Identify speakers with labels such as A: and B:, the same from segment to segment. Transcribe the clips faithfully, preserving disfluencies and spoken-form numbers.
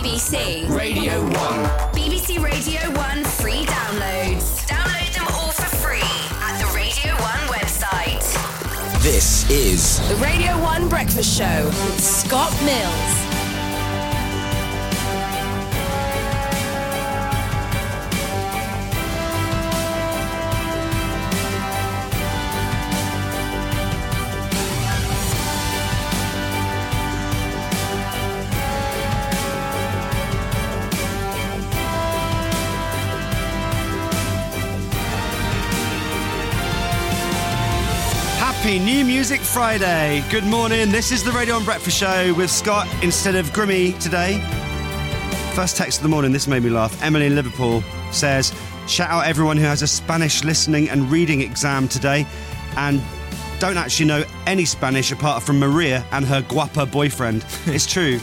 A: B C
B: Radio one.
A: B B C Radio one free downloads. Download them all for free at the Radio one website.
B: This is
A: The Radio one Breakfast Show with Scott Mills.
C: Happy New Music Friday. Good morning. This is the Radio one Breakfast Show with Scott instead of Grimmy today. First text of the morning, this made me laugh. Emily in Liverpool says, shout out everyone who has a Spanish listening and reading exam today and don't actually know any Spanish apart from Maria and her guapa boyfriend. It's true.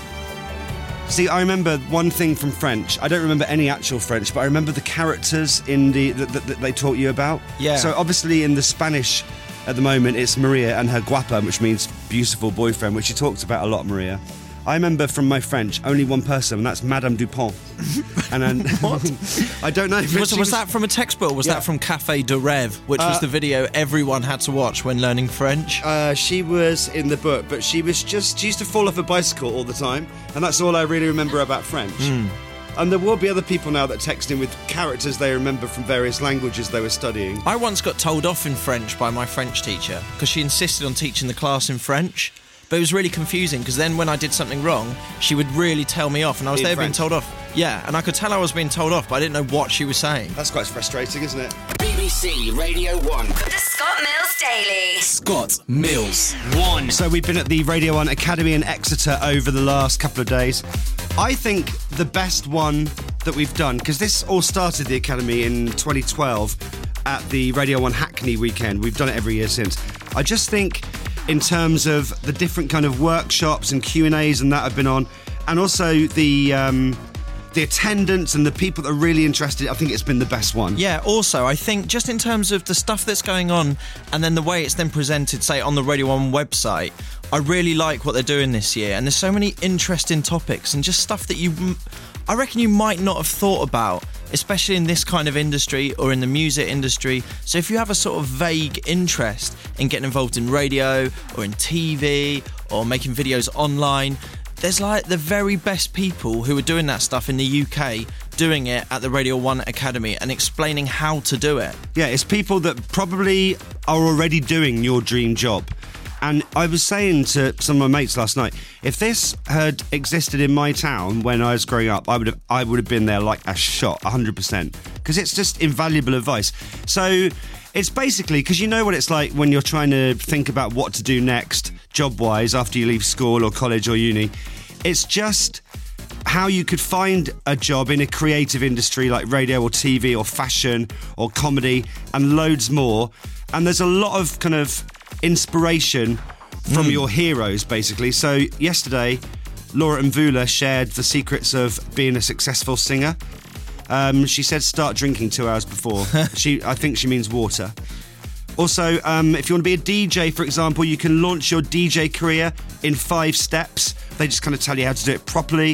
C: See, I remember one thing from French. I don't remember any actual French, but I remember the characters in the that, that, that they taught you about.
D: Yeah.
C: So obviously in the Spanish at the moment, it's Maria and her guapa, which means beautiful boyfriend, which she talks about a lot, Maria. I remember from my French only one person, and that's Madame Dupont. And then
D: what?
C: I don't know.
D: Was, was, was that from a textbook or was
C: Yeah.
D: that from Café de Rêve, which
C: Uh,
D: was the video everyone had to watch when learning French?
C: Uh, she was in the book, but she was just, she used to fall off a bicycle all the time, and that's all I really remember about French.
D: Mm.
C: And there will be other people now that text in with characters they remember from various languages they were studying.
D: I once got told off in French by my French teacher because she insisted on teaching the class in French. But it was really confusing because then when I did something wrong, she would really tell me off and I was
C: In
D: there
C: French?
D: being told off. Yeah, and I could tell I was being told off, but I didn't know what she was saying.
C: That's quite frustrating, isn't it?
B: B B C Radio one.
A: The Scott Mills Daily.
B: Scott Mills one.
C: So we've been at the Radio one Academy in Exeter over the last couple of days. I think the best one that we've done, because this all started the Academy in twenty twelve at the Radio one Hackney weekend. We've done it every year since. I just think in terms of the different kind of workshops and Q and A's and that I've been on, and also the um, the attendance and the people that are really interested, I think it's been the best one.
D: Yeah, also, I think just in terms of the stuff that's going on and then the way it's then presented, say, on the Radio one website, I really like what they're doing this year. And there's so many interesting topics and just stuff that you, I reckon you might not have thought about, especially in this kind of industry or in the music industry. So if you have a sort of vague interest in getting involved in radio or in T V or making videos online, there's like the very best people who are doing that stuff in the U K doing it at the Radio one Academy and explaining how to do it.
C: Yeah, it's people that probably are already doing your dream job. And I was saying to some of my mates last night, if this had existed in my town when I was growing up, I would have I would have been there like a shot, one hundred percent. Because it's just invaluable advice. So it's basically, because you know what it's like when you're trying to think about what to do next, job-wise, after you leave school or college or uni. It's just how you could find a job in a creative industry like radio or T V or fashion or comedy and loads more. And there's a lot of kind of inspiration from
D: Mm.
C: your heroes, basically. So yesterday, Laura Mvula shared the secrets of being a successful singer. Um, she said start drinking two hours before. she, I think she means water. Also, um, if you want to be a D J, for example, you can launch your D J career in five steps. They just kind of tell you how to do it properly.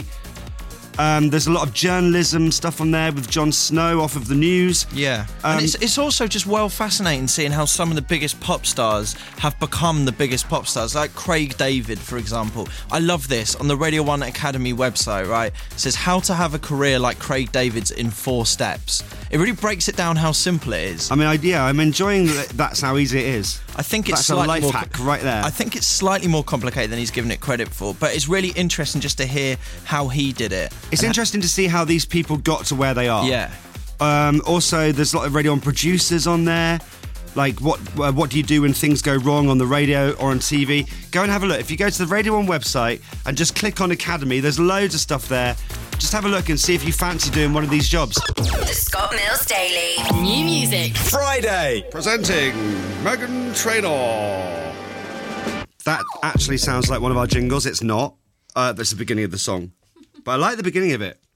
C: Um, there's a lot of journalism stuff on there with Jon Snow off of the news.
D: Yeah.
C: Um,
D: and it's, it's also just well fascinating seeing how some of the biggest pop stars have become the biggest pop stars, like Craig David, for example. I love this. On the Radio one Academy website, right, it says how to have a career like Craig David's in four steps. It really breaks it down how simple it is.
C: I mean, I, yeah, I'm enjoying that that's how easy it is.
D: I think it's
C: That's a
D: slightly
C: life
D: more,
C: hack right there.
D: I think it's slightly more complicated than he's given it credit for, but it's really interesting just to hear how he did it.
C: It's
D: And
C: interesting to see how these people got to where they are.
D: Yeah.
C: Um, also, there's a lot of Radio one producers on there. Like, what uh, what do you do when things go wrong on the radio or on T V? Go and have a look. If you go to the Radio one website and just click on Academy, there's loads of stuff there. Just have a look and see if you fancy doing one of these jobs.
A: The Scott Mills Daily. New music.
B: Friday.
C: Presenting Meghan Trainor. That actually sounds like one of our jingles. It's not. Uh, that's the beginning of the song. But I like the beginning of it.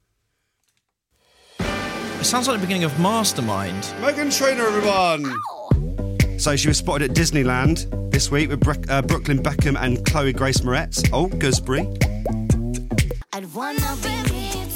D: It sounds like the beginning of Mastermind.
C: Meghan Trainor, everyone. So she was spotted at Disneyland this week with Bre- uh, Brooklyn Beckham and Chloe Grace Moretz. Oh, Gooseberry.
E: I'd wanna be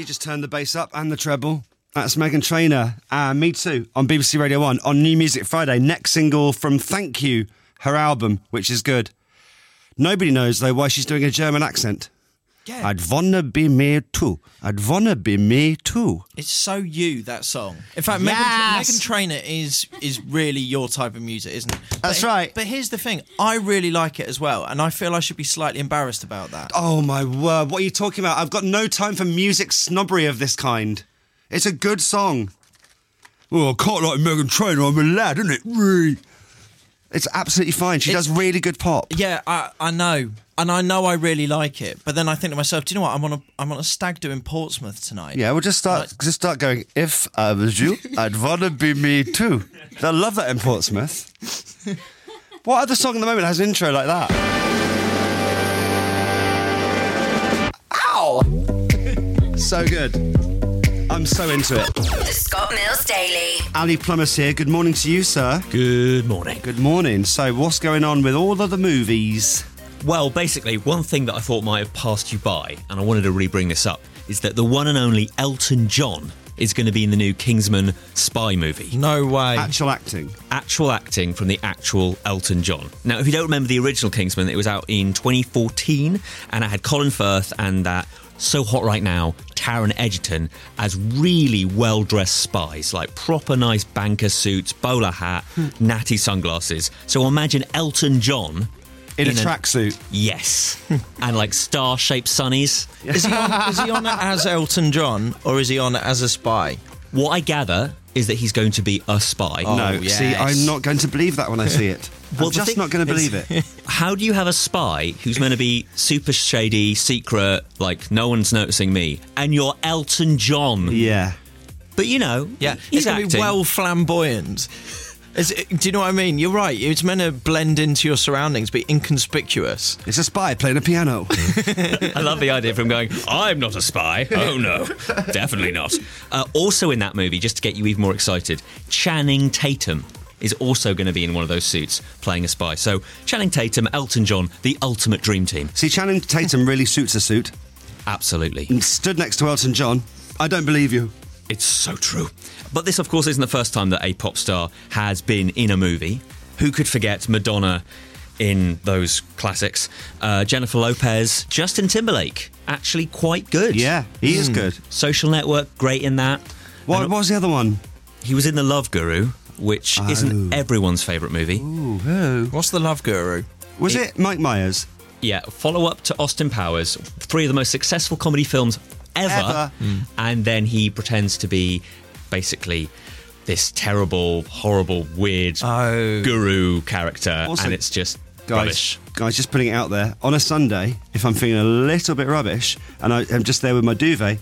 C: She just turned the bass up and the treble. That's Meghan Trainor. Uh, Me Too on B B C Radio one on New Music Friday. Next single from Thank You, her album, which is good. Nobody knows, though, why she's doing a German accent.
D: Yeah.
C: I'd wanna be me too. I'd wanna be me too.
D: It's so you, that song. In fact,
C: Yes!
D: Meghan, Meghan Trainor is is really your type of music, isn't it?
C: That's
D: But-
C: right.
D: But here's the thing. I really like it as well, and I feel I should be slightly embarrassed about that.
C: Oh, my word. What are you talking about? I've got no time for music snobbery of this kind. It's a good song. Well, I can't like Meghan Trainor. I'm a lad, isn't it? Really? It's absolutely fine. She
D: It's-
C: does really good pop.
D: Yeah, I, I know. And I know I really like it. But then I think to myself, do you know what? I'm on a I'm on a stag do in Portsmouth tonight.
C: Yeah, we'll just start
D: Right.
C: just start going, if I was you, I'd wanna be me too. They'll love that in Portsmouth. What other song at the moment has an intro like that? Ow! So good. I'm so into it.
A: The Scott Mills Daily.
C: Ali Plummer's here. Good morning to you, sir.
E: Good morning.
C: Good morning. So what's going on with all of the movies?
E: Well, basically, one thing that I thought might have passed you by, and I wanted to really bring this up, is that the one and only Elton John is going to be in the new Kingsman spy movie.
D: No way.
C: Actual acting.
E: Actual acting from the actual Elton John. Now, if you don't remember the original Kingsman, it was out in twenty fourteen, and it had Colin Firth and that so hot right now, Taron Egerton, as really well-dressed spies, like proper nice banker suits, bowler hat, natty sunglasses. So imagine Elton John
C: In,
E: In
C: a
E: a-
C: tracksuit.
E: Yes. And like star-shaped sunnies.
D: Is he on, is he on it as Elton John, or is he on it as a spy?
E: What I gather is that he's going to be a spy.
C: No,
D: yes.
C: see, I'm not going to believe that when I see it.
E: Well,
C: I'm
E: the
C: just
E: thing
C: not going to
E: is-
C: believe it.
E: How do you have a spy who's meant to be super shady, secret, like no one's noticing me, and you're Elton John?
C: Yeah.
E: But you know,
D: Yeah,
E: he's
D: it's going to
E: acting.
D: be well flamboyant. Is it, do you know what I mean? You're right. It's meant to blend into your surroundings, be inconspicuous.
C: It's a spy playing a piano.
E: I love the idea of him going, I'm not a spy. Oh, no, definitely not. Uh, also in that movie, just to get you even more excited, Channing Tatum is also going to be in one of those suits playing a spy. So Channing Tatum, Elton John, the ultimate dream team.
C: See, Channing Tatum really suits a suit.
E: Absolutely.
C: And stood next to Elton John. I don't believe you.
E: It's so true. But this, of course, isn't the first time that a pop star has been in a movie. Who could forget Madonna in those classics? Uh, Jennifer Lopez, Justin Timberlake, actually quite good.
C: Yeah, he is good.
E: Social Network, great in that.
C: What,
E: And
C: what was the other one?
E: He was in The Love Guru, which isn't everyone's favourite movie.
C: Ooh, who?
D: What's the Love Guru?
C: Was it Mike Myers?
E: Yeah, follow up to Austin Powers, three of the most successful comedy films ever.
C: Ever.
E: And then he pretends to be basically this terrible, horrible, weird
D: Oh.
E: guru character,
C: Also,
E: and it's just
C: Guys,
E: rubbish.
C: guys, just putting it out there. On a Sunday, if I'm feeling a little bit rubbish and I, I'm just there with my duvet,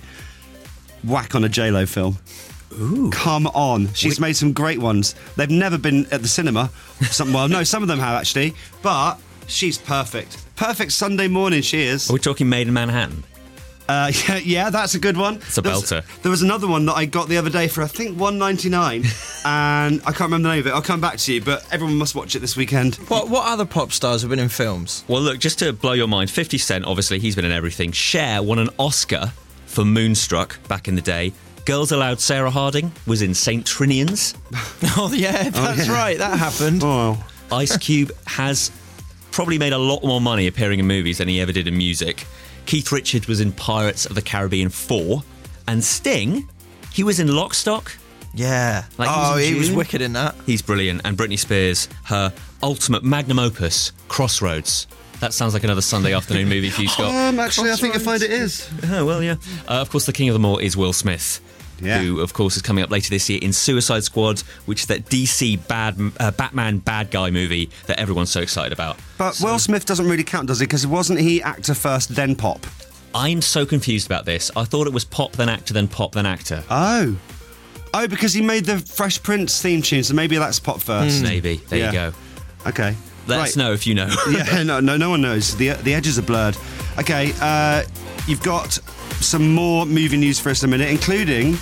C: whack on a J-Lo film. Ooh. Come on. She's made some great ones. They've never been at the cinema. Some, well, no, some of them have actually, but she's perfect. Perfect Sunday morning she is.
E: Are we talking Made in Manhattan?
C: Uh, yeah, yeah, that's a good one.
E: It's a
C: There was-
E: belter.
C: There was another one that I got the other day for I think one ninety-nine, and I can't remember the name of it. I'll come back to you, but everyone must watch it this weekend.
D: What what other pop stars have been in films?
E: Well, look, just to blow your mind, fifty Cent, obviously, he's been in everything. Cher won an Oscar for Moonstruck back in the day. Girls Aloud Sarah Harding was in Saint Trinians.
D: Oh yeah, that's
C: yeah.
D: right. That happened.
C: Oh,
E: Ice Cube has probably made a lot more money appearing in movies than he ever did in music. Keith Richards was in Pirates of the Caribbean four. And Sting, he was in Lock, Stock.
D: Yeah.
E: Like, he was
D: oh,
E: in
D: he was
E: June.
D: wicked in that.
E: He's brilliant. And Britney Spears, her ultimate magnum opus, Crossroads. That sounds like another Sunday afternoon movie for you, Scott.
C: um, actually, I think you'll find it is.
E: Oh, well, yeah. Uh, of course, the king of them all is Will Smith.
C: Yeah.
E: Who, of course, is coming up later this year in Suicide Squad, which is that D C bad, uh, Batman bad guy movie that everyone's so excited about.
C: But Will Smith doesn't really count, does he? Because wasn't he actor first, then pop?
E: I'm so confused about this. I thought it was pop, then actor, then pop, then actor.
C: Oh. Oh, because he made the Fresh Prince theme tune, so maybe that's pop first.
E: Maybe. There
C: Yeah.
E: you go.
C: Okay.
E: Let
C: right.
E: us know if you know.
C: Yeah, no, no, no one knows. The the edges are blurred. Okay, uh, you've got some more movie news for us in a minute, including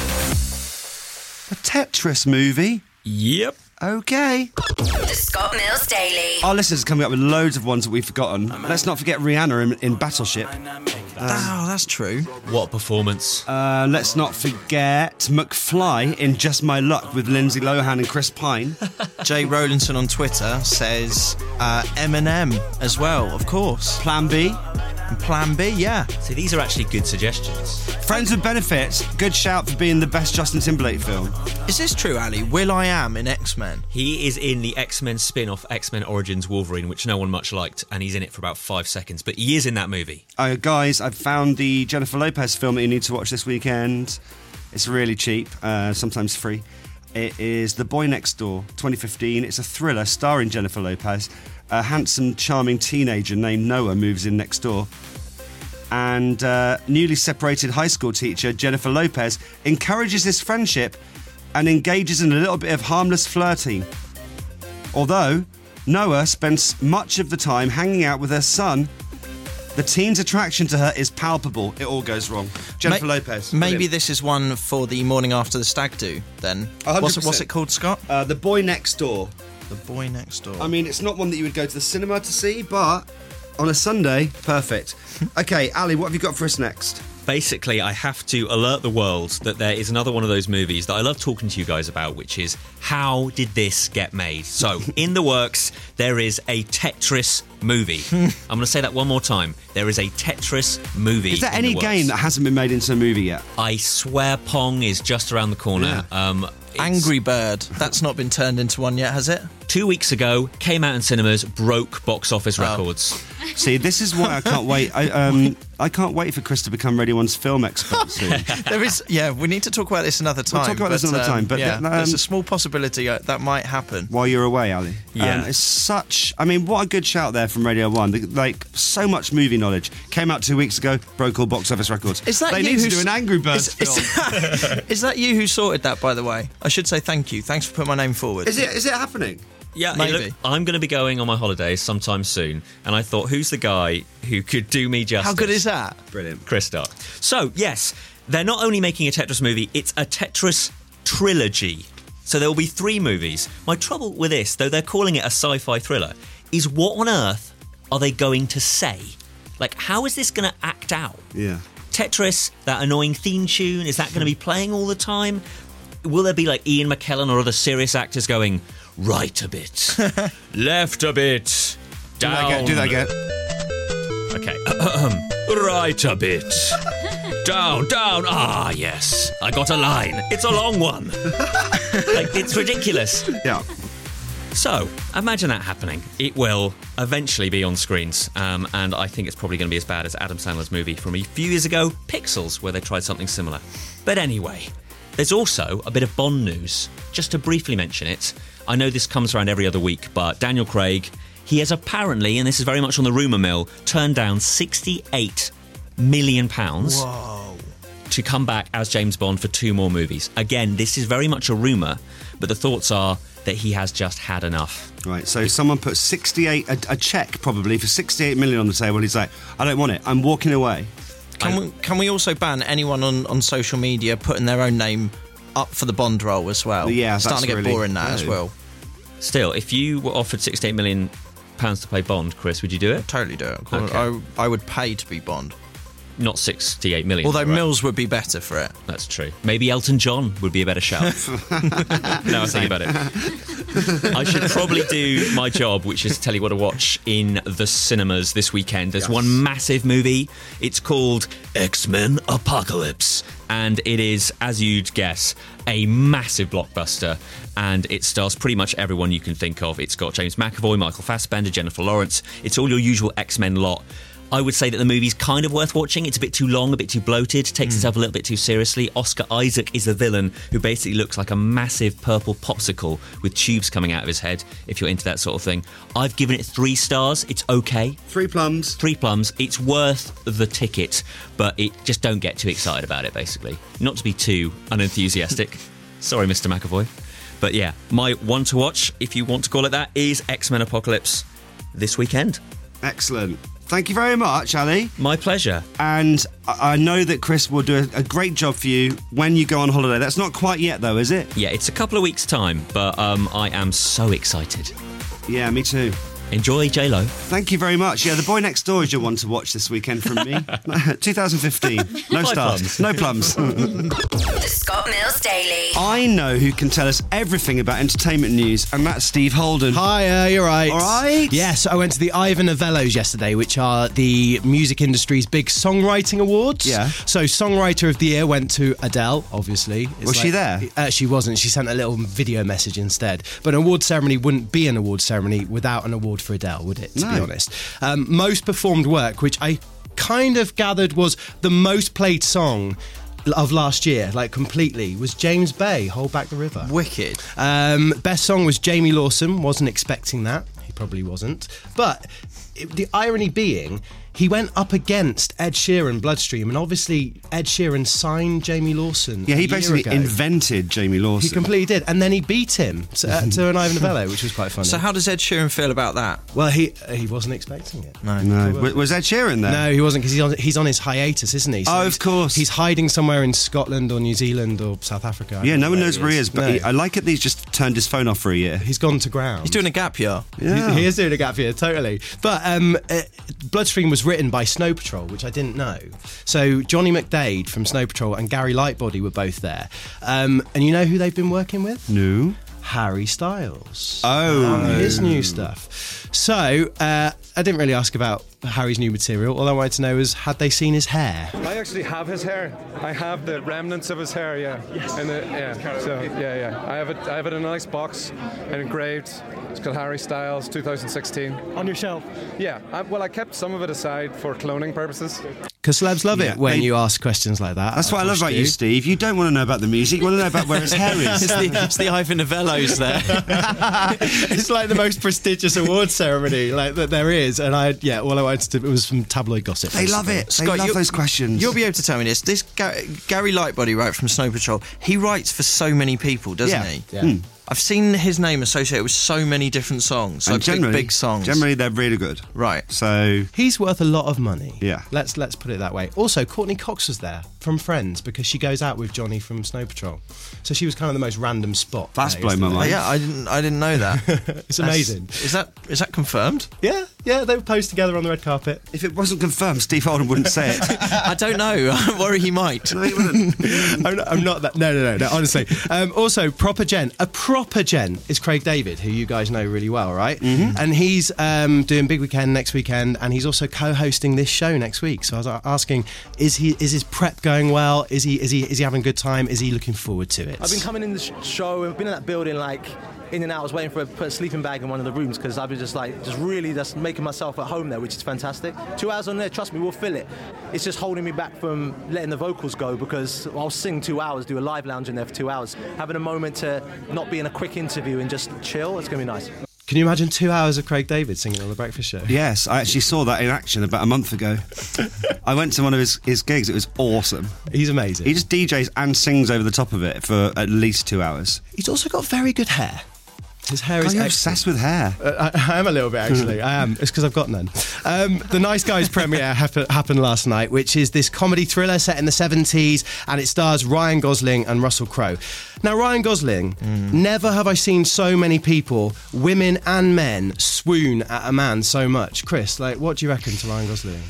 C: the Tetris movie.
E: Yep.
C: Okay.
A: The Scott Mills Daily.
C: Our listeners are coming up with loads of ones that we've forgotten. Let's not forget Rihanna in, in Battleship.
D: oh, that's true.
E: What performance?
C: Uh, let's not forget McFly in Just My Luck with Lindsay Lohan and Chris Pine.
D: Jay Rowlinson on Twitter says uh, Eminem as well, of course.
C: Plan B.
D: And Plan B, yeah.
E: So these are actually good suggestions.
C: Friends with Benefits, good shout for being the best Justin Timberlake film.
D: Is this true, Ali? Will.i.am in X-Men?
E: He is in the X-Men spin-off, X-Men Origins Wolverine, which no one much liked, and he's in it for about five seconds, but he is in that movie.
C: Uh, guys, I've found the Jennifer Lopez film that you need to watch this weekend. It's really cheap, uh, sometimes free. It is The Boy Next Door, twenty fifteen. It's a thriller starring Jennifer Lopez. A handsome, charming teenager named Noah moves in next door. And uh, newly separated high school teacher Jennifer Lopez encourages this friendship and engages in a little bit of harmless flirting. Although Noah spends much of the time hanging out with her son, the teen's attraction to her is palpable. It all goes wrong. Jennifer
D: Ma-
C: Lopez.
D: Maybe
C: Brilliant.
D: this is one for the morning after the stag do, then.
C: one hundred
D: What's it,
C: percent.
D: what's it called, Scott?
C: Uh, The Boy Next Door.
D: The Boy Next Door.
C: I mean, it's not one that you would go to the cinema to see, but on a Sunday, perfect. Okay, Ali, what have you got for us next?
E: Basically, I have to alert the world that there is another one of those movies that I love talking to you guys about, which is how did this get made? So, in the works, there is a Tetris movie. I'm going to say that one more time. There is a Tetris movie.
C: Is there
E: in
C: any
E: the
C: game
E: works.
C: that hasn't been made into a movie yet?
E: I swear Pong is just around the corner. Um, it's-
D: Angry Bird. That's not been turned into one yet, has it?
E: Two weeks ago, came out in cinemas, broke box office records.
C: See, this is why I can't wait. I um, I can't wait for Chris to become Radio One's film expert soon.
D: There is, yeah, we need to talk about this another time.
C: We'll talk about this another
D: um,
C: time, but
D: yeah,
C: th- um,
D: there's a small possibility uh, that might happen.
C: While you're away, Ali.
E: Yeah.
C: Um, it's such... I mean, what a good shout there from Radio one. The- Like, so much movie knowledge. Came out two weeks ago, broke all box office records.
D: Is that
C: they
D: you
C: need to
D: who's-
C: do an Angry Birds
D: Is,
C: film.
D: is, is that you who sorted that, by the way? I should say thank you. Thanks for putting my name forward.
C: Is it? Is it happening?
E: Yeah, hey,
D: Maybe.
E: look, I'm going to be going on my holidays sometime soon, and I thought, who's the guy who could do me justice?
D: How good is that?
C: Brilliant.
E: Chris Stark. So, yes, they're not only making a Tetris movie, it's a Tetris trilogy. So there will be three movies. My trouble with this, though they're calling it a sci-fi thriller, is what on earth are they going to say? Like, how is this going to act out?
C: Yeah.
E: Tetris, that annoying theme tune, is that going to be playing all the time? Will there be like Ian McKellen or other serious actors going right a bit, left a bit, down?
C: Do that again. Do that again.
E: Okay. Right a bit. Down, down. Ah, yes. I got a line. It's a long one. Like, it's ridiculous.
C: Yeah.
E: So, imagine that happening. It will eventually be on screens, um, and I think it's probably going to be as bad as Adam Sandler's movie from a few years ago, Pixels, where they tried something similar. But anyway, there's also a bit of Bond news. Just to briefly mention it, I know this comes around every other week, but Daniel Craig, he has apparently, and this is very much on the rumour mill, turned down sixty-eight million pounds
D: Whoa.
E: to come back as James Bond for two more movies. Again, this is very much a rumour, but the thoughts are that he has just had enough.
C: Right, so someone put sixty-eight, a, a check probably for sixty-eight million on the table. He's like, I don't want it. I'm walking away.
D: Can we, can we also ban anyone on, on social media putting their own name up for the Bond role as well?
C: Yeah,
D: Starting
C: that's
D: to get
C: really-
D: boring that as
C: no.
D: well.
E: Still, if you were offered sixty-eight million pounds to play Bond, Chris, would you do it?
D: Totally do it.
E: Okay.
D: I, I would pay to be Bond.
E: Not sixty-eight million.
D: Although
E: right?
D: Mills would be better for it.
E: That's true. Maybe Elton John would be a better shout. Now I think about it. I should probably do my job, which is to tell you what to watch in the cinemas this weekend. There's
C: Yes.
E: one massive movie. It's called X-Men Apocalypse. And it is, as you'd guess, a massive blockbuster. And it stars pretty much everyone you can think of. It's got James McAvoy, Michael Fassbender, Jennifer Lawrence. It's all your usual X-Men lot. I would say that the movie's kind of worth watching. It's a bit too long, a bit too bloated, takes itself a little bit too seriously. Oscar Isaac is the villain, who basically looks like a massive purple popsicle with tubes coming out of his head, if you're into that sort of thing. I've given it three stars. It's okay.
C: Three plums.
E: Three plums. It's worth the ticket, but it just don't get too excited about it, basically. Not to be too unenthusiastic. Sorry, Mister McAvoy. But yeah, my one to watch, if you want to call it that, is X-Men Apocalypse this weekend.
C: Excellent. Thank you very much, Ali.
E: My pleasure.
C: And I I know that Chris will do a, a great job for you when you go on holiday. That's not quite yet, though, is it?
E: Yeah, it's a couple of weeks' time, but um, I am so excited.
C: Yeah, me too.
E: Enjoy J-Lo.
C: Thank you very much. Yeah, The Boy Next Door is your one to watch this weekend from me. twenty fifteen. No stars. No plums.
A: The Scott Mills Daily.
C: I know who can tell us everything about entertainment news, and that's Steve Holden.
F: Hi, uh, you're right.
C: All right.
F: Yes, I went to the Ivor Novellos yesterday, which are the music industry's big songwriting awards.
C: Yeah.
F: So, Songwriter of the Year went to Adele, obviously. It's
C: Was she there?
F: Uh, she wasn't. She sent a little video message instead. But an award ceremony wouldn't be an award ceremony without an award for Adele, would it, to
C: No.
F: be honest? Um, most performed work, which I kind of gathered was the most played song of last year, like completely, was James Bay, Hold Back the River.
D: Wicked.
F: Um, best song was Jamie Lawson. Wasn't expecting that. He probably wasn't. But it, the irony being, he went up against Ed Sheeran, Bloodstream, and obviously Ed Sheeran signed Jamie Lawson.
C: Yeah,
F: a
C: he
F: year
C: basically
F: ago.
C: invented Jamie Lawson.
F: He completely did, and then he beat him to, uh, to an Ivor Novello, which was quite funny.
D: So how does Ed Sheeran feel about that?
F: well, he uh, he wasn't expecting it.
D: No.
C: No, w- was Ed Sheeran there?
F: No, he wasn't, because he's on, he's on his hiatus, isn't he? So
C: Oh,
F: he's-
C: of course.
F: He's hiding somewhere in Scotland or New Zealand or South Africa. I
C: Yeah,
F: don't
C: no
F: know
C: one knows where he is, but
F: No.
C: he, I like it that he's just turned his phone off for a year.
F: He's gone to ground.
D: He's doing a gap year.
C: Yeah.
F: He, he is doing a gap year, totally. But um, uh, Bloodstream was written by Snow Patrol, which I didn't know. So Johnny McDade from Snow Patrol and Gary Lightbody were both there. Um, and you know who they've been working with?
C: No.
F: Harry Styles.
C: Oh.
F: On his new stuff. So uh, I didn't really ask about Harry's new material. All I wanted to know was, had they seen his hair?
G: I actually have his hair. I have the remnants of his hair, yeah. Yes. And the, yeah. So yeah, yeah. I have it. I have it in a nice box and engraved. It's called Harry Styles, two thousand sixteen.
F: On your shelf.
G: Yeah. I, well, I kept some of it aside for cloning purposes.
F: Because celebs love
C: Yeah,
F: it when
C: they-
F: you ask questions like that.
C: That's what I love
F: Of course
C: about you, Steve. You don't want to know about the music. You want to know about where his hair
D: It's
C: is.
D: the, it's the Ivor Novellos there.
F: It's like the most prestigious award ceremony like that there is, and I yeah, all I wanted to do was some tabloid gossip.
C: They love
F: basically.
C: it.
D: Scott,
C: they love
D: you'll-
C: those questions.
D: You'll be able to tell me this. This Ga- Gary Lightbody, right, from Snow Patrol, he writes for so many people, doesn't
C: Yeah.
D: he?
F: Yeah.
D: I've seen his name associated with so many different songs, so
C: and
D: big,
C: generally,
D: big songs.
C: Generally, they're really good.
D: Right.
C: So
F: He's worth a lot of money.
C: Yeah.
F: Let's let's put it that way. Also, Courtney Cox was there from Friends because she goes out with Johnny from Snow Patrol. So she was kind of the most random spot.
C: That's
F: there
C: blown my
F: yesterday.
D: Oh,
C: mind.
D: yeah, I didn't. I didn't know that.
F: It's amazing.
D: That's- Is that is that confirmed?
F: Yeah, yeah, they were posed together on the red carpet.
C: if it wasn't confirmed, Steve Holden wouldn't say it.
D: I don't know. I worry he might.
C: No, he wouldn't.
F: I'm, not, I'm not that. No, no, no, no. Honestly. Um, also, proper gent. A proper gent is Craig David, who you guys know really well, right? Mm-hmm. And he's um, doing Big Weekend next weekend, and he's also co-hosting this show next week. So I was asking, is he is his prep going well? Is he is he is he having a good time? Is he looking forward to it?
H: I've been coming in the sh- show and been in that building like in and out. I was waiting for a, put a sleeping bag in one of the rooms because I've been just like just really just making myself at home there, which is fantastic. Two hours on there, trust me, we'll fill it. It's just holding me back from letting the vocals go because I'll sing two hours, do a live lounge in there for two hours, having a moment to not be in a quick interview and just chill. It's gonna be nice.
F: Can you imagine two hours of Craig David singing on the Breakfast Show?
C: Yes, I actually saw that in action about a month ago. I went to one of his, his gigs. It was awesome.
F: He's amazing.
C: He just D Js and sings over the top of it for at least two hours.
F: He's also got very good hair. His hair
C: God,
F: is
C: you're
F: excellent.
C: obsessed with hair.
F: Uh, I, I am a little bit, actually. I am. It's because I've got none. Um, the Nice Guys premiere happen, happened last night, which is this comedy thriller set in the seventies, and it stars Ryan Gosling and Russell Crowe. Now, Ryan Gosling, mm. never have I seen so many people, women and men, swoon at a man so much. Chris, like, what do you reckon to Ryan Gosling?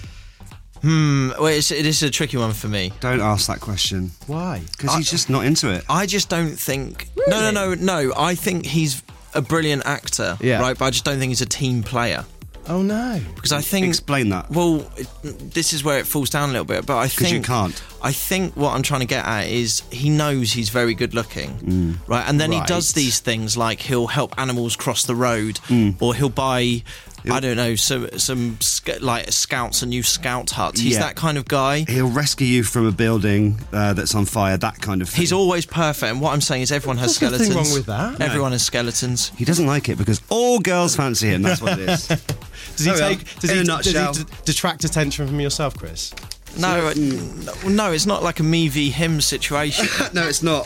D: Hmm. Well, it's, it is a tricky one for me.
C: Don't ask that question.
F: Why?
C: Because he's just not into it.
D: I just don't think. No, no, no, no. I think he's a brilliant actor,
F: Yeah.
D: right? But I just don't think he's a team player.
F: Oh, no.
D: Because I think
C: Explain that.
D: Well, it, this is where it falls down a little bit. But I think
C: you can't.
D: I think what I'm trying to get at is he knows he's very good looking,
C: Mm.
D: right? And then he
F: Right.
D: does these things like he'll help animals cross the road,
C: Mm.
D: or he'll buy. I don't know, some some sc- like scouts, a new scout hut. He's
C: Yeah.
D: that kind of guy.
C: He'll rescue you from a building uh, that's on fire, that kind of thing.
D: He's always perfect. And what I'm saying is everyone has
F: There's nothing
D: skeletons.
F: wrong with that.
D: Everyone has skeletons.
C: He doesn't like it because all girls fancy him, that's what it is.
F: Does he
C: Oh, well,
F: take? Does
C: in
F: he,
C: a
F: does he
C: nutshell.
F: d- detract attention from yourself, Chris?
D: No, uh, no, no, it's not like a me v him situation.
C: No, it's not.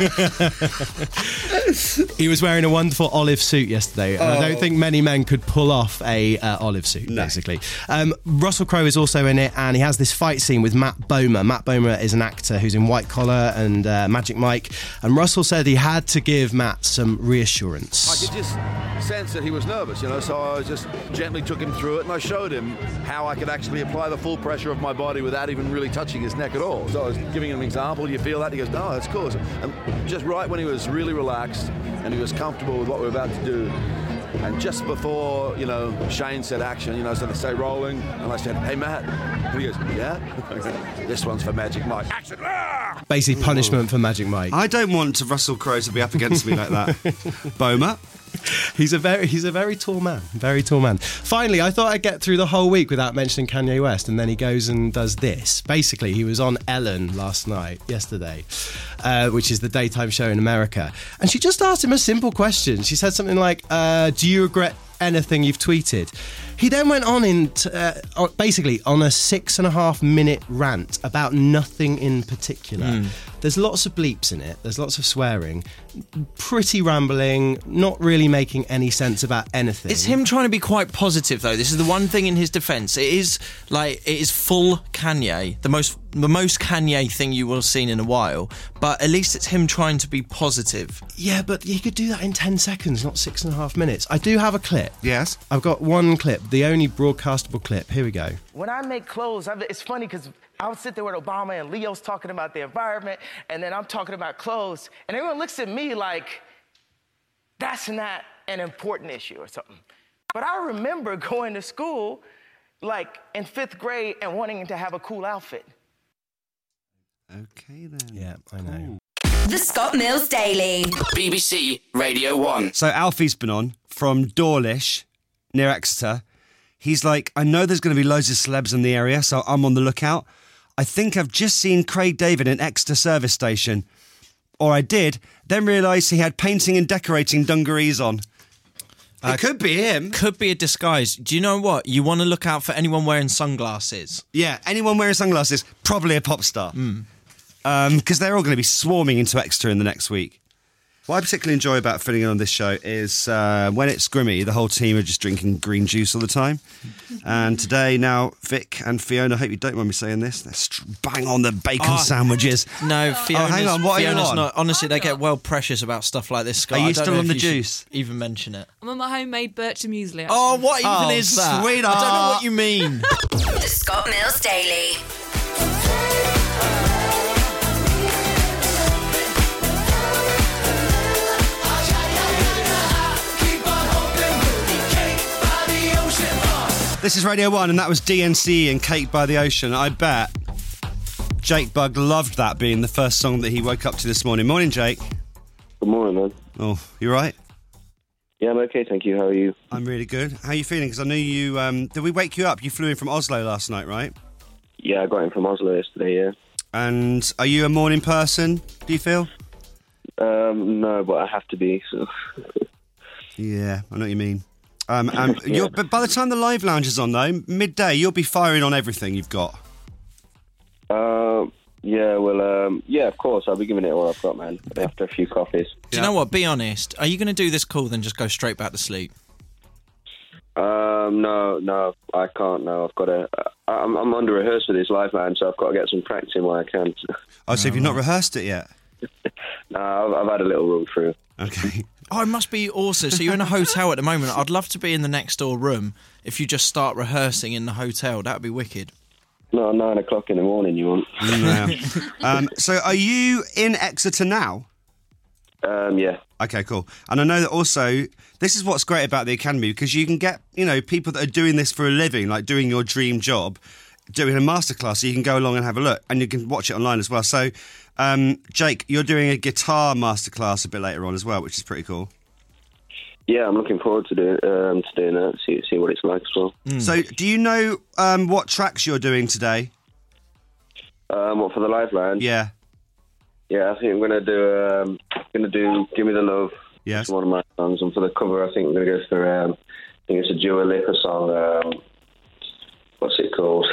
F: He was wearing a wonderful olive suit yesterday, and I don't think many men could pull off a uh, olive suit,
C: No.
F: basically. Um, Russell Crowe is also in it, and he has this fight scene with Matt Bomer. Matt Bomer is an actor who's in White Collar and uh, Magic Mike, and Russell said he had to give Matt some reassurance.
I: I could just sense that he was nervous, you know, so I just gently took him through it, and I showed him how I could actually apply the full pressure of my body without even really touching his neck at all. So I was giving him an example. You feel that? He goes, no, that's cool. And just right when he was really relaxed and he was comfortable with what we were about to do, and just before, you know, Shane said action, you know, so they say rolling, and I said, hey, Matt. And he goes, yeah? This one's for Magic Mike. Action! Ah!
F: Basically, punishment for Magic Mike.
C: I don't want Russell Crowe to be up against me like that. Boma.
F: He's a very he's a very tall man, very tall man. Finally, I thought I'd get through the whole week without mentioning Kanye West, and then he goes and does this. Basically, he was on Ellen last night, yesterday, uh, which is the daytime show in America, and she just asked him a simple question. She said something like, uh, "Do you regret anything you've tweeted?" He then went on in t- uh, basically on a six and a half minute rant about nothing in particular. Mm. There's lots of bleeps in it. There's lots of swearing, pretty rambling, not really making any sense about anything.
D: It's him trying to be quite positive, though. This is the one thing in his defence. It is like it is full Kanye, the most the most Kanye thing you will have seen in a while. But at least it's him trying to be positive.
F: Yeah, but you could do that in ten seconds, not six and a half minutes. I do have a clip.
C: Yes,
F: I've got one clip. The only broadcastable clip. Here we go.
J: When I make clothes, I've, it's funny because I would sit there with Obama and Leo's talking about the environment, and then I'm talking about clothes, and everyone looks at me like, that's not an important issue or something. But I remember going to school, like in fifth grade, and wanting to have a cool outfit.
C: Okay, then.
F: Yeah, I know.
A: The Scott Mills Daily.
B: B B C Radio one.
C: So Alfie's been on from Dawlish, near Exeter. He's like, I know there's going to be loads of celebs in the area, so I'm on the lookout. I think I've just seen Craig David in Exeter service station. Or I did, then realised he had painting and decorating dungarees on.
D: Uh,
C: it could be him.
D: Could be a disguise. Do you know what? You want to look out for anyone wearing sunglasses.
C: Yeah, anyone wearing sunglasses, probably a pop star.
D: Mm.
C: Um, because they're all going to be swarming into Exeter in the next week. What I particularly enjoy about filling in on this show is uh, when it's Grimmy, the whole team are just drinking green juice all the time. And today, now, Vic and Fiona, I hope you don't mind me saying this, they're st- bang on the bacon
D: Oh,
C: sandwiches.
D: No, Fiona's,
C: oh, hang on, what
D: Fiona's
C: are you on?
D: not. Honestly, they get well precious about stuff like this, Scott.
C: Are you
D: I don't
C: still
D: know
C: on
D: if
C: the
D: you should
C: juice?
D: Even mention it.
K: I'm on my homemade bircher muesli. Actually.
D: Oh, what even
C: Oh,
D: is that?
C: sweetheart.
D: I don't know what you mean.
A: The Scott Mills Daily.
C: This is Radio one, and that was D N C and Cake by the Ocean. I bet Jake Bugg loved that being the first song that he woke up to this morning. Morning, Jake.
L: Good morning, man.
C: Oh, you right?
L: Yeah, I'm okay, thank you. How are you?
C: I'm really good. How are you feeling? Because I knew you... Um, did we wake you up? You flew in from Oslo last night, right?
L: Yeah, I got in from Oslo yesterday, yeah.
C: And are you a morning person, do you feel?
L: Um, no, but I have to be, so...
C: Yeah, I know what you mean. Um, um, yeah. you're, but by the time the live lounge is on, though, midday, you'll be firing on everything you've got.
L: Uh, yeah, well, um, yeah, of course, I'll be giving it all I've got, man, after a few coffees.
D: Do you know what? Be honest. Are you going to do this call, then just go straight back to sleep?
L: Um, no, no, I can't, no, I've got to... I'm, I'm under rehearsed for this live lounge, so I've got to get some practice in while I can.
C: Oh, so have you not rehearsed it yet?
L: No, I've, I've had a little run through.
C: Okay.
D: Oh, it must be awesome. So you're in a hotel at the moment. I'd love to be in the next door room if you just start rehearsing in the hotel. That would be wicked.
L: No, nine o'clock in the morning you want.
C: Yeah. um, so are you in Exeter now?
L: Um, yeah.
C: Okay, cool. And I know that also, this is what's great about the Academy, because you can get, you know, people that are doing this for a living, like doing your dream job, doing a masterclass, so you can go along and have a look, and you can watch it online as well. So, um, Jake, you're doing a guitar masterclass a bit later on as well, which is pretty cool.
L: Yeah, I'm looking forward to, do, um, to doing that, see, see what it's like as well.
C: Mm. So, do you know um, what tracks you're doing today?
L: Um, what, for the live lounge?
C: Yeah.
L: Yeah, I think I'm gonna do. Um, gonna do "Give Me the Love."
C: Yes.
L: It's one of my songs, and for the cover, I think I'm gonna go for. Um, I think it's a Dua Lipa song. Um, what's it called?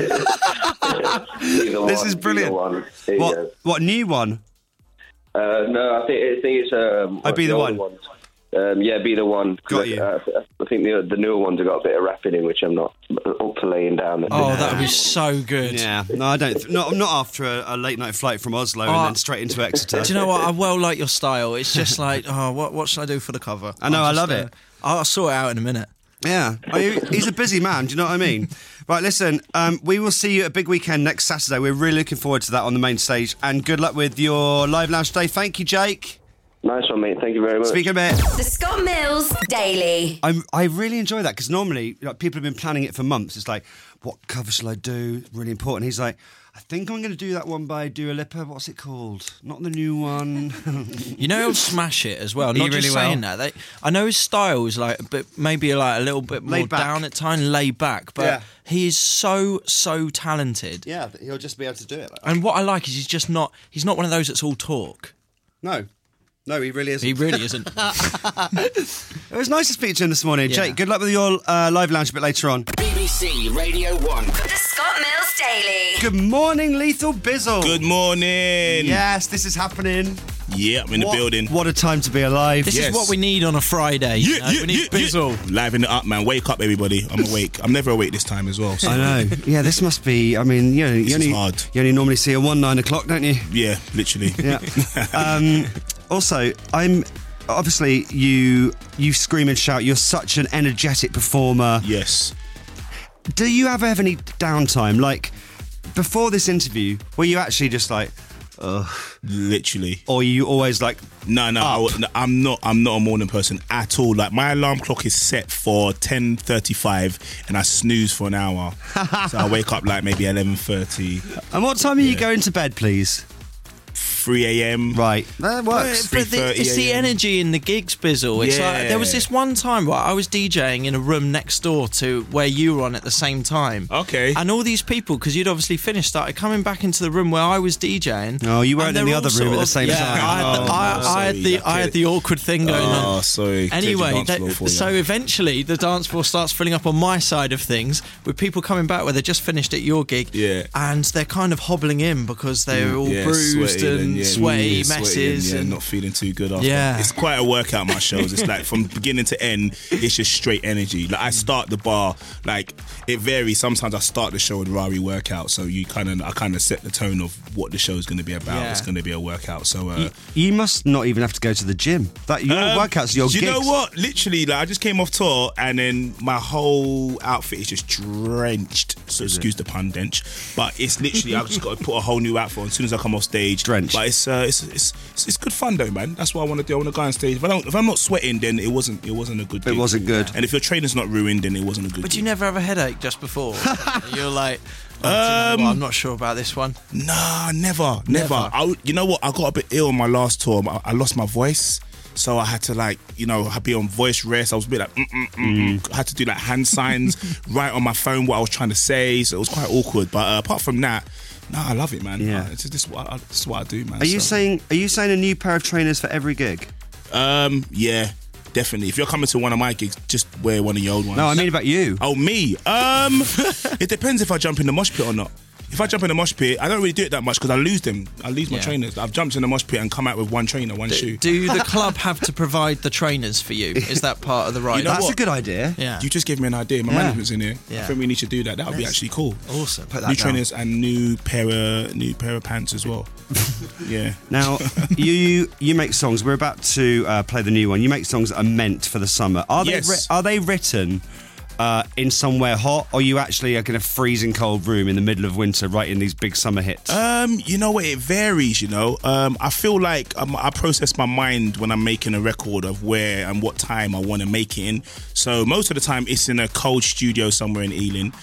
C: This
L: one,
C: is brilliant.
L: One. There you
C: What
L: go.
C: what new one?
L: Uh, no, I think I think it's um.
C: I'd be the
L: older
C: one.
L: ones. Um, yeah, be the one.
C: Got you.
L: Uh, I think the the newer ones have got a bit of rapping in, which I'm not up for laying down.
D: Oh, that would be so good.
C: Yeah, no, I don't. Th- no, I'm not after a, a late night flight from Oslo
D: Oh.
C: and then straight into Exeter.
D: Do you know what? I well like your style. It's just like, oh, what what should I do for the cover?
C: I know,
D: I'll
C: I
D: just,
C: love
D: uh,
C: it.
D: I'll sort it out in a minute.
C: Yeah, I mean, he's a busy man. Do you know what I mean? Right, listen. Um, we will see you at Big Weekend next Saturday. We're really looking forward to that on the main stage. And good luck with your live lounge day. Thank you, Jake.
L: Nice one, mate. Thank you very much.
C: Speak a bit.
A: The Scott Mills Daily.
C: I'm, I really enjoy that because normally like, people have been planning it for months. It's like, what cover shall I do? Really important. He's like, I think I'm going to do that one by Dua Lipa. What's it called? Not the new one.
D: You know he'll smash it as well.
C: He
D: Not
C: really
D: just
C: will.
D: saying that. They, I know his style is like, but maybe like a little bit more
C: Laid back.
D: down at times, laid back. But
C: Yeah.
D: he is so so talented.
C: Yeah, he'll just be able to do it. Like that.
D: And what I like is he's just not. He's not one of those that's all talk.
C: No. No, he really isn't.
D: He really isn't.
C: It was nice to speak to him this morning.
D: Yeah.
C: Jake, good luck with your uh, live lounge a bit later on.
B: B B C Radio one.
A: The Scott Mills Daily.
C: Good morning, Lethal Bizzle.
M: Good morning.
C: Yes, this is happening.
M: Yeah, I'm in
C: What-
M: the building.
C: What a time to be alive.
D: This
M: Yes.
D: is what we need on a Friday. you know? we need Bizzle.
M: Liven it up, man. Wake up, everybody. I'm awake. I'm never awake this time as well. So.
C: I know. Yeah, this must be. I mean, you know, you
M: This
C: only
M: is hard.
C: you only normally see a one nine o'clock, don't you?
M: Yeah, literally.
C: Yeah. um, also, I'm obviously you. You scream and shout. You're such an energetic performer.
M: Yes.
C: Do you ever have any downtime? Like before this interview, were you actually just like, ugh?
M: Literally.
C: Or are you always like,
M: No, no, I, w- no, I'm not. I'm not a morning person at all. Like my alarm clock is set for ten thirty-five, and I snooze for an hour. So I wake up like maybe eleven thirty,
C: and what time are you going to bed, please?
M: three a.m.
C: Right, that works.
D: But the, it's the energy in the gigs, Bizzle. It's
M: Yeah.
D: like there was this one time where I was DJing in a room next door to where you were on at the same time.
M: Okay.
D: And all these people, because you'd obviously finished, started coming back into the room where I was DJing.
C: Oh, you weren't
D: and
C: in the
D: they're
C: other
D: all
C: room
D: sort
C: at the
D: of-
C: same
D: yeah,
C: time.
D: I, had the-
C: Oh,
D: I, I had
M: sorry,
D: the
M: I
D: I had
M: cleared-
D: the awkward thing going on.
M: Oh, sorry. Cleared the
D: Anyway,
M: dance
D: they-
M: floor for you.
D: so eventually the dance floor starts filling up on my side of things with people coming back where they just finished at your gig.
M: Yeah.
D: And they're kind of hobbling in because they're all
M: Yeah,
D: bruised
M: sweaty
D: and
M: yeah,
D: sweaty
M: yeah, sweaty
D: messes.
M: and, yeah,
D: and
M: not feeling too good after.
D: Yeah.
M: It's quite a workout, my shows. It's like from beginning to end, it's just straight energy. Like I start the bar, like it varies. Sometimes I start the show with Rari workout, so you kind of, I kind of set the tone of what the show is going to be about.
C: Yeah.
M: It's going to be a workout. So uh,
C: You, you must not even have to go to the gym. That your
M: Um,
C: workouts, your
M: do you
C: gigs.
M: know what? Literally, like I just came off tour, and then my whole outfit is just drenched. So excuse the pun, dench. But it's literally I've just got to put a whole new outfit on as soon as I come off stage.
C: Drenched.
M: But it's uh, it's, it's it's it's good fun though, man. That's what I want to do. I want to go on stage. If I don't, if I'm not sweating, then it wasn't it wasn't a good.
C: It
M: gig.
C: wasn't good.
M: And if your trainer's not ruined, then it wasn't a good.
D: But
M: gig.
D: you never have a headache just before. You're like, oh, do you know
M: Um,
D: what? I'm not sure about this one.
M: Nah, never, never.
D: Never.
M: I, you know what? I got a bit ill on my last tour. I, I lost my voice. So I had to like, you know, I'd be on voice rest. I was a bit like, mm, mm, mm, mm. I had to do like hand signs, write on my phone what I was trying to say. So it was quite awkward. But uh, apart from that, no, I love it, man.
C: Yeah.
M: Uh, it's just, this, is what I, this is what I do, man.
C: Are you
M: So,
C: saying? Are you saying a new pair of trainers for every gig?
M: Um, yeah, definitely. If you're coming to one of my gigs, just wear one of your old ones.
C: No, I mean about you.
M: Oh, me? Um, it depends if I jump in the mosh pit or not. If I jump in the mosh pit, I don't really do it that much because I lose them. I lose my
D: Yeah.
M: trainers. I've jumped in the mosh pit and come out with one trainer, one shoe.
D: Do the club have to provide the trainers for you? Is that part of the ride?
M: You know
C: That's
M: what?
C: a good idea.
D: Yeah.
M: You just gave me an idea. My
C: Yeah.
M: management's in here.
D: Yeah.
M: I think we need to do that. That would be actually cool.
D: Awesome.
C: Put that
M: New
C: down.
M: trainers and new pair of new pair of pants as well. Yeah.
C: Now, you you make songs. We're about to uh, play the new one. You make songs that are meant for the summer. Are they
M: Yes.
C: ri- are they written uh, in somewhere hot, or you actually are in a freezing cold room in the middle of winter writing these big summer hits?
M: Um, you know what? It varies. You know, um, I feel like um, I process my mind when I'm making a record of where and what time I want to make it in. So most of the time, it's in a cold studio somewhere in Ealing.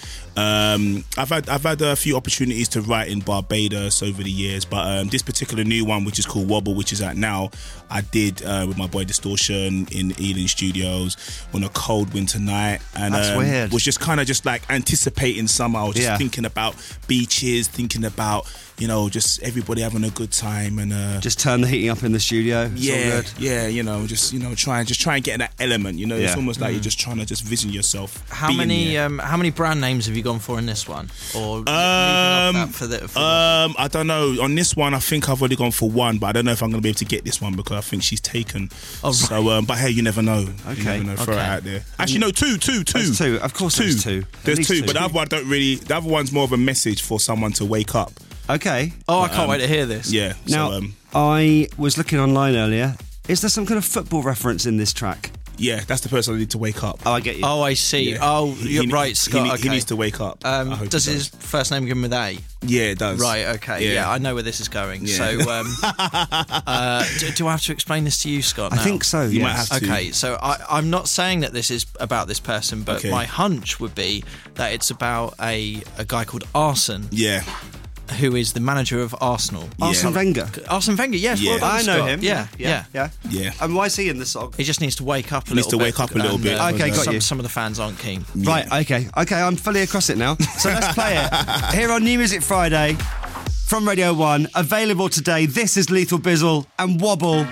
M: Um, I've had I've had a few opportunities to write in Barbados over the years, but um, this particular new one, which is called Wobble, which is out now, I did uh, with my boy Distortion in Ealing Studios on a cold winter night, and
C: That's
M: um,
C: weird.
M: was just kind of just like anticipating summer. I was just
C: Yeah.
M: thinking about beaches, thinking about you know, just everybody having a good time and uh,
C: just turn the heating up in the studio. It's
M: yeah,
C: all good.
M: yeah, you know, just you know, try and just try and get in that element. You know, it's
C: Yeah.
M: almost like
D: Mm.
M: you're just trying to just vision yourself.
D: How
M: being
D: many
M: there.
D: um, how many brand names have you gone for in this one? Or leaving
M: Um,
D: off that for the, for
M: um, I don't know. On this one, I think I've already gone for one, but I don't know if I'm going to be able to get this one because I think she's taken.
D: Oh, right.
M: So, um, but hey, you never know.
C: Okay.
M: You never know. Throw
C: Okay.
M: it out there. Actually, no, two, two, two.
C: There's two. Of course,
M: two.
C: there's two. At
M: There's
C: least
M: two,
C: two.
M: but the other one don't really. The other one's more of a message for someone to wake up.
C: Okay.
D: Oh, I
M: But,
D: can't
M: um,
D: wait to hear this.
M: Yeah.
C: Now,
M: so, um,
C: I was looking online earlier. Is there some kind of football reference in this track?
M: yeah, that's the person I need to wake up.
C: Oh, I get you.
D: Oh, I see.
M: Yeah.
D: Oh,
M: He-
D: you're
M: he-
D: right,
M: he
D: Scott.
M: ne-
D: okay.
M: he needs to wake up. I
D: Um,
M: hope
D: does
M: he
D: his first name begin with A?
M: Yeah, it does.
D: Right, okay. Yeah,
M: Yeah.
D: I know where this is going.
M: Yeah.
D: So, um, uh, do, do I have to explain this to you, Scott?
C: I
D: now?
C: think so.
M: You
C: yes.
M: might have to.
D: Okay, so I, I'm not saying that this is about this person, but
M: Okay.
D: my hunch would be that it's about a, a guy called Arsene,
M: Yeah.
D: who is the manager of Arsenal.
C: Arsene Wenger.
D: Arsene Wenger, yes.
M: Yeah.
D: Well done,
C: I know
D: Scott.
C: him.
D: Yeah, yeah.
C: yeah.
M: Yeah.
C: And why is he in the song?
D: He just needs to wake up a
M: He needs
D: little
M: to
D: bit.
M: wake up a little
D: and,
M: bit.
D: uh,
C: Okay, got
D: some,
C: you.
D: some of the fans aren't keen.
C: Right, okay. Okay, I'm fully across it now. So let's play it. Here on New Music Friday from Radio one, available today. This is Lethal Bizzle and Wobble.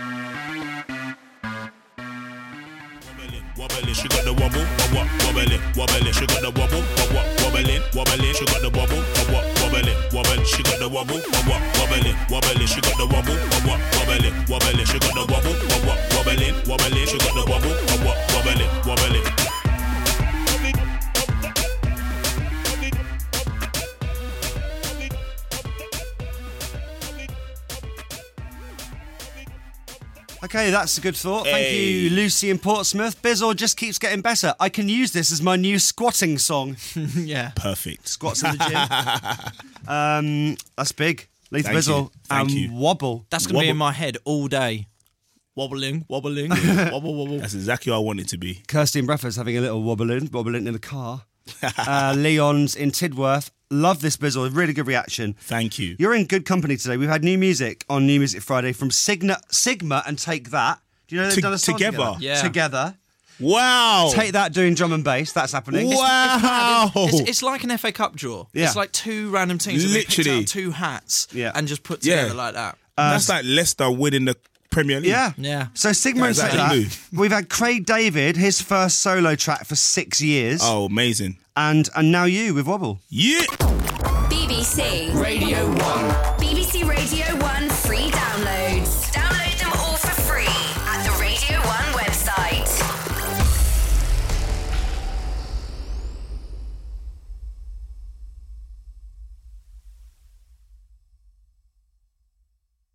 M: Wobbling, she got the wobble, wobble, wobbling, wobbling, she got the wobble, wobble, wobbling, wobbling, she got the wobble, wobble, wobbling, wobbling, she got the wobble, wobble, wobbling, wobbling, she got the wobble, wobble, wobbling, wobbling, she got the wobble, wobble, wobbling, wobbling, she got the wobble, wobble, wobbling, wobbling.
C: Okay, that's a good thought. Thank
M: Hey.
C: you, Lucy in Portsmouth. Bizzle just keeps getting better. I can use this as my new squatting song.
D: yeah.
M: Perfect.
C: Squats in the gym. um, that's big. Lethal
M: Thank
C: Bizzle
M: you. Thank
C: and
M: you.
C: Wobble.
D: That's going to be
M: Wobble.
D: in my head all day. Wobbling, wobbling, wobble, wobble.
M: That's exactly what I want it to be.
C: Kirsty and Brefford's having a little wobbling, wobbling in the car. uh, Leon's in Tidworth. Love this Bizzle. Really good reaction.
M: Thank you.
C: You're in good company today. We've had new music on New Music Friday from Sigma, Sigma and Take That. Do you know they've
M: To-
C: done a song
M: together?
C: together?
D: Yeah.
C: Together.
M: Wow.
C: Take That doing drum and bass. That's happening.
M: Wow.
D: It's, it's like an F A Cup draw.
C: Yeah.
D: It's like two random teams that picked
M: Literally.
D: out two hats
C: Yeah.
D: and just put
M: Yeah.
D: together like that.
M: That's like Leicester winning the Premier League.
C: Yeah.
D: Yeah.
C: So Sigma and
M: That's
C: Take
M: exactly
C: That.
M: who.
C: We've had Craig David, his first solo track for six years.
M: Oh, amazing.
C: And and now you with Wobble.
M: Yeah.
A: B B C
B: Radio one.
A: B B C Radio one